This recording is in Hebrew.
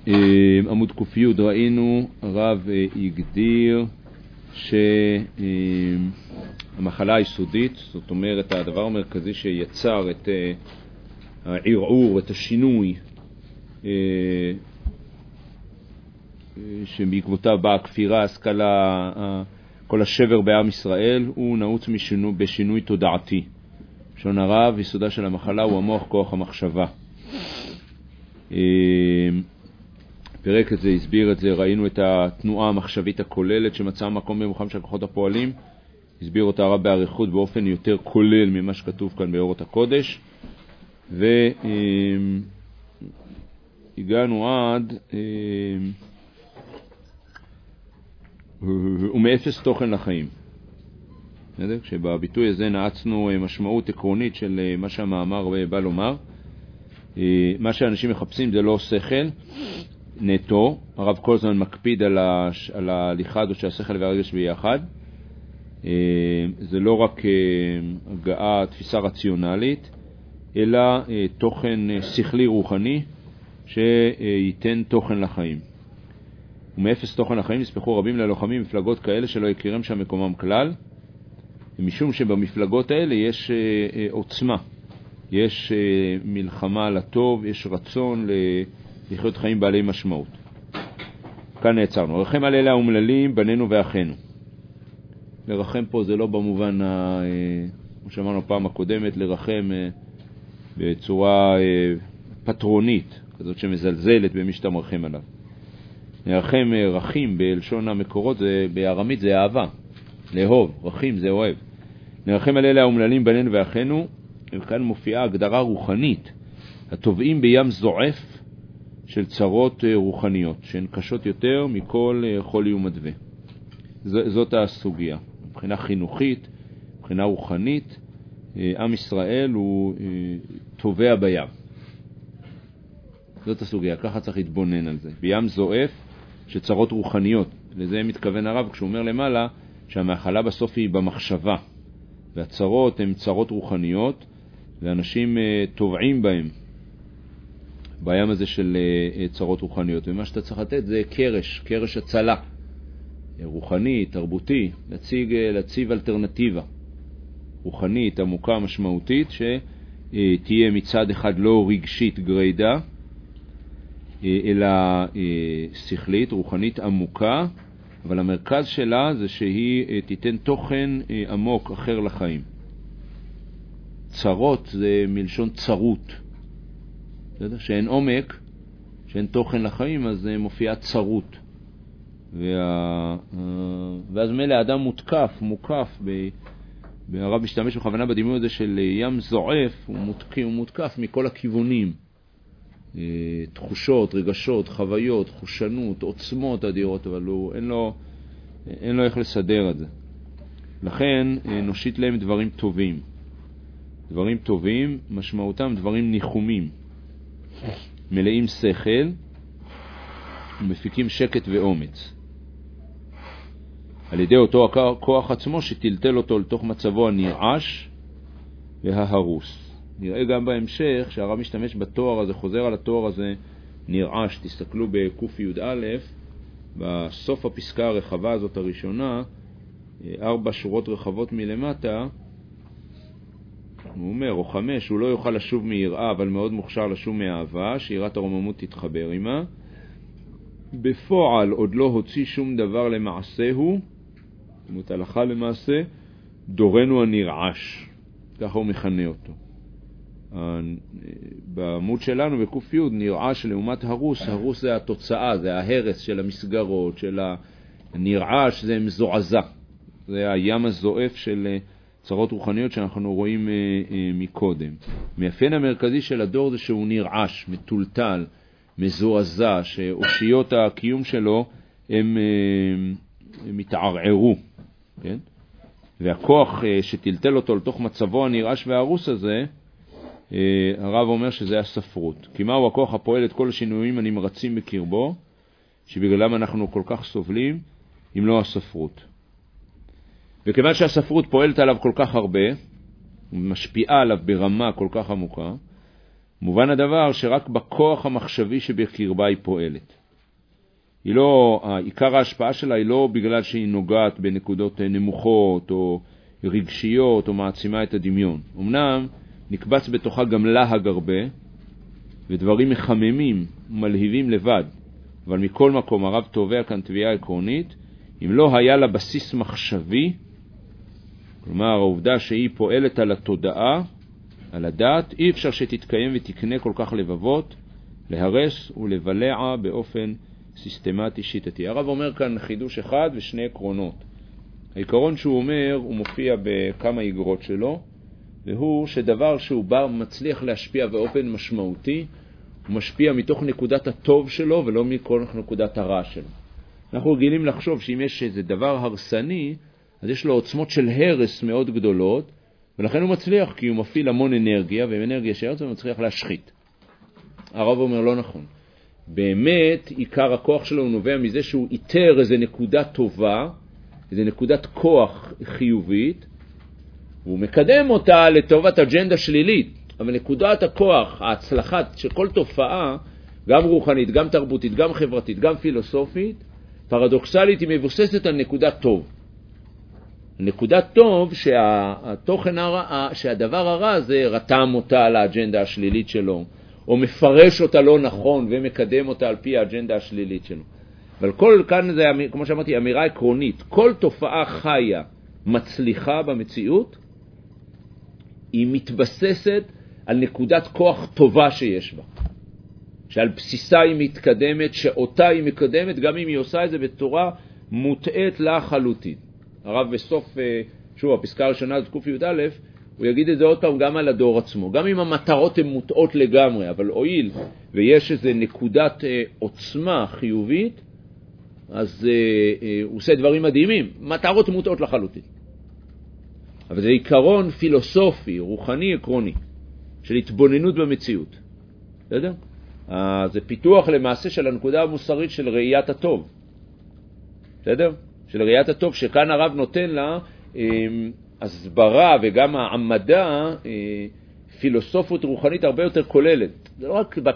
עמוד קופיות ראינו, הרב הגדיר שהמחלה היסודית, זאת אומרת הדבר המרכזי שיצר את הערעור, את השינוי שבעקבותיו באה הכפירה, השכלה, כל השבר בעם ישראל, הוא נעוץ בשינוי תודעתי. לשון הרב, יסודה של המחלה הוא המוח, כוח המחשבה. פרק את זה, הסביר את זה, ראינו את התנועה המחשבית הכוללת שמצאה מקום במוחם של כוחות הפועלים, הסביר אותה הרב בעריכות באופן יותר כולל ממה שכתוב כאן באורות הקודש, והגענו עד ומאפס תוכן לחיים. כשבביטוי הזה נעצנו משמעות עקרונית של מה שהמאמר בא לומר. מה שאנשים מחפשים זה לא שכל נטו, הרב כל הזמן מקפיד על ההליכה הזאת שהשכל והרגש ביחד. זה לא רק הגעה, תפיסה רציונלית, אלא תוכן שכלי רוחני שייתן תוכן לחיים. ומאפס תוכן לחיים נספחו רבים ללוחמים מפלגות כאלה שלא יכירם שם מקומם כלל, משום שבמפלגות האלה יש עוצמה, יש מלחמה על הטוב, יש רצון לחיות חיים בעלי משמעות. כאן נעצרנו. רחם על אלה האומללים, בנינו ואחינו. לרחם פה זה לא במובן, כמו שאמרנו פעם הקודמת, לרחם בצורה פטרונית, כזאת שמזלזלת במי שאתה מרחם עליו. לרחם רחים בלשון המקורות, בארמית זה אהבה, לאהוב, רחים זה אוהב. לרחם על אלה האומללים, בנינו ואחינו, וכאן מופיעה הגדרה רוחנית, הטובעים בים זועף של צרות רוחניות, שהן קשות יותר מכל חולי ומדווה. זאת הסוגיה. מבחינה חינוכית, מבחינה רוחנית, עם ישראל הוא טובע בים. זאת הסוגיה, ככה צריך להתבונן על זה. בים זועף של צרות רוחניות. לזה מתכוון הרב כשהוא אומר למעלה שהמחלה בסוף היא במחשבה. והצרות הן צרות רוחניות, ואנשים טובעים בהם, בים הזה של צרות רוחניות. ומה שאתה צריך לתת זה קרש הצלה, רוחני, תרבותי, להציב אלטרנטיבה, רוחנית, עמוקה, משמעותית, שתהיה מצד אחד לא רגשית גרידה, אלא שכלית, רוחנית עמוקה, אבל המרכז שלה זה שהיא תיתן תוכן עמוק אחר לחיים. צרות זה מלשון צרות. שאין עומק, שאין תוכן לחיים, אז זה מופיע צרות. ואז מלא האדם מוקף, הרב משתמש בכוונה בדימוי הזה של ים זועף, הוא מותקף מכל הכיוונים. תחושות, רגשות, חוויות, חושנות, עוצמות אדירות, אבל אין לו איך לסדר את זה. לכן נושיט להם דברים טובים. דברים טובים, משמעותם דברים ניחומים, מלאים שכל ומפיקים שקט ואומץ. על ידי אותו הכוח עצמו שטלטל אותו לתוך מצבו הנרעש וההרוס. נראה גם בהמשך שהרב משתמש בתואר הזה, חוזר על התואר הזה נרעש. תסתכלו בקוף י"א, בסוף הפסקה הרחבה הזאת הראשונה, 4 שורות רחבות מלמטה, הוא אומר, או 5, הוא לא יוכל לשוב מיראה, אבל מאוד מוכשר לשוב מאהבה, שיראת הרוממות תתחבר עמה. בפועל עוד לא הוציא שום דבר למעשהו, זאת הלכה למעשה, דורנו הנרעש. ככה הוא מכנה אותו. בעמוד שלנו בקוף י' נרעש לעומת הרוס. הרוס זה התוצאה, זה ההרס של המסגרות, של הנרעש, זה מזועזע. זה הים הזועף של צרות רוחניות שאנחנו רואים מקודם. מאפיין המרכזי של הדור זה שהוא נרעש, מטולטל, מזועזע, שאושיות הקיום שלו הם מתערערו, כן? והכוח שטלטל אותו לתוך מצבו הנרעש והרוס הזה, הרב אומר שזה הספרות. כי מהו הכוח הפועל את כל השינויים הנמרצים בקרבו, שבגללם אנחנו כל כך סובלים, אם לא הספרות. וכיוון שהספרות פועלת עליו כל כך הרבה, ומשפיעה עליו ברמה כל כך עמוקה, מובן הדבר שרק בכוח המחשבי שבקרבה היא פועלת. עיקר ההשפעה שלה היא לא בגלל שהיא נוגעת בנקודות נמוכות או רגשיות או מעצימה את הדמיון. אמנם נקבץ בתוכה גם להג הרבה ודברים מחממים ומלהיבים לבד, אבל מכל מקום הרב תובע כאן תביעה עקרונית, אם לא היה לה בסיס מחשבי, כלומר העובדה שהיא פועלת על התודעה, על הדעת, אי אפשר שתתקיים ותקנה כל כך לבבות, להרס ולבלע באופן סיסטמטי שיטתי. הרב אומר כאן חידוש אחד ושני עקרונות. העיקרון שהוא אומר, הוא מופיע בכמה איגרות שלו, והוא שדבר שהוא מצליח להשפיע באופן משמעותי, הוא משפיע מתוך נקודת הטוב שלו ולא מכל נקודת הרע שלו. אנחנו רגילים לחשוב שאם יש איזה דבר הרסני, אז יש לו עוצמות של הרס מאוד גדולות, ולכן הוא מצליח כי הוא מפעיל המון אנרגיה, ואנרגיה שהרס הוא מצליח להשחית. הרב אומר לא נכון. באמת עיקר הכוח שלו הוא נובע מזה שהוא איתר איזה נקודה טובה, איזה נקודת כוח חיובית, והוא מקדם אותה לטובת אג'נדה שלילית. אבל נקודת הכוח, ההצלחה של כל תופעה, גם רוחנית, גם תרבותית, גם חברתית, גם פילוסופית, פרדוקסלית היא מבוססת על נקודת טוב. נקודת טוב שהתוכן הרע, שהדבר הרע הזה רתם אותה על האג'נדה השלילית שלו, או מפרש אותה לא נכון ומקדם אותה על פי האג'נדה השלילית שלו. אבל כאן זה, כמו שאמרתי, אמירה עקרונית. כל תופעה חיה מצליחה במציאות, היא מתבססת על נקודת כוח טובה שיש בה. שעל בסיסה היא מתקדמת, שאותה היא מקדמת, גם אם היא עושה את זה בצורה מוטעת לחלוטין. הרב בסוף, שוב, הפסקה הראשונה זאת ק"א, הוא יגיד את זה עוד פעם גם על הדור עצמו. גם אם המטרות הן מוטעות לגמרי, אבל הואיל ויש איזו נקודת עוצמה חיובית, אז הוא עושה דברים מדהימים. מטרות מוטעות לחלוטין. אבל זה עיקרון פילוסופי, רוחני, עקרוני, של התבוננות במציאות. בסדר? זה פיתוח למעשה של הנקודה המוסרית של ראיית הטוב. בסדר? של ראיית הטוב, שכאן הרב נותן לה הסברה וגם העמדה פילוסופית רוחנית הרבה יותר כוללת. זה לא רק